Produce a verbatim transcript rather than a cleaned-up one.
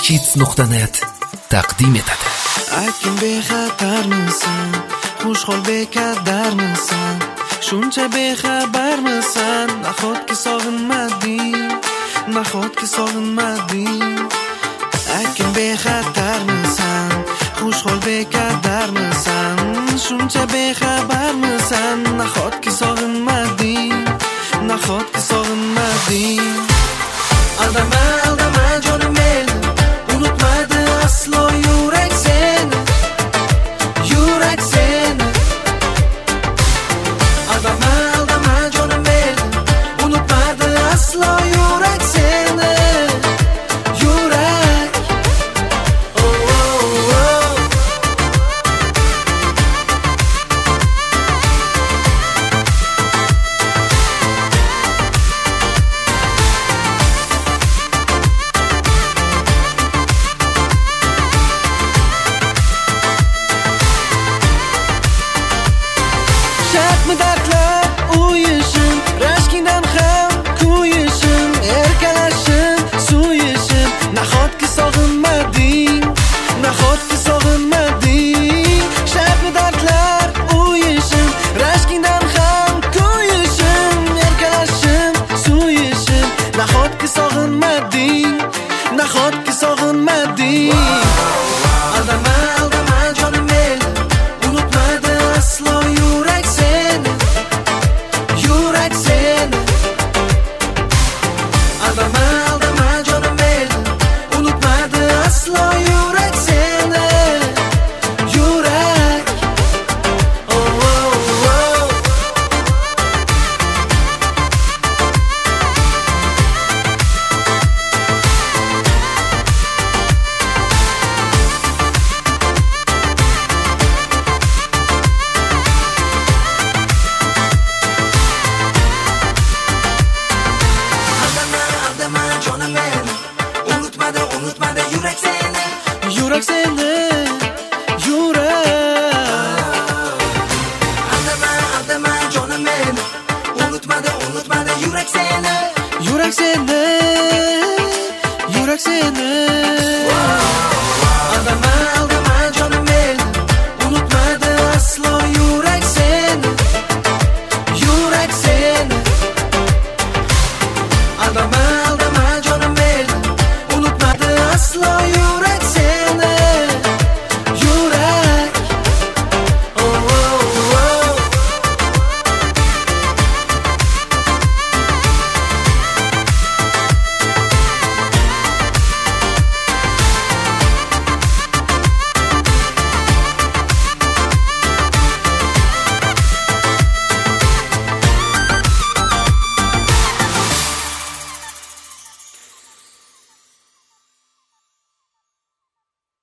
kids nuqta net taqdim etadi. Aytgin bexatarmisan, xushhol bekadarmisan, shuncha bexabarmisan, nahotki sog'inmading, nahotki sog'inmading. Aytgin bexatarmisan, xushhol bekadarmisan, shuncha bexabarmisan, nahotki sog'inmading, nahotki sog'inmading. Aldama, aldama jonim meni, unutmadi aslo yurak seni, yurak seni. Aldama, aldama jonim meni, unutmadi aslo yurak seni, yurak. Oh, oh, oh. Shartmi dardlar uyishim, rashkingdan ham kuyishim, erkalashim, suyishim, nahotki sog'inmading, nahotki